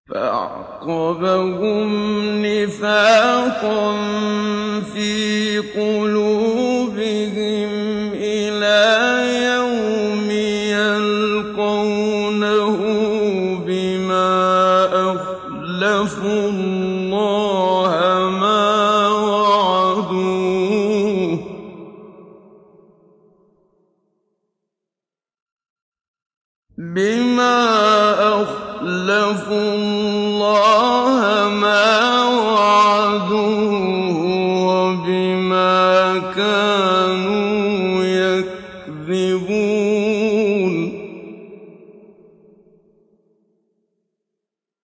فَأَعْقَبَهُمْ نِفَاقًا فِي قُلُوبِهِمْ إِلَىٰ يَوْمِ يَلْقَوْنَهُ بِمَا أَخْلَفُوا اللَّهَ مَا وَعَدُوهُ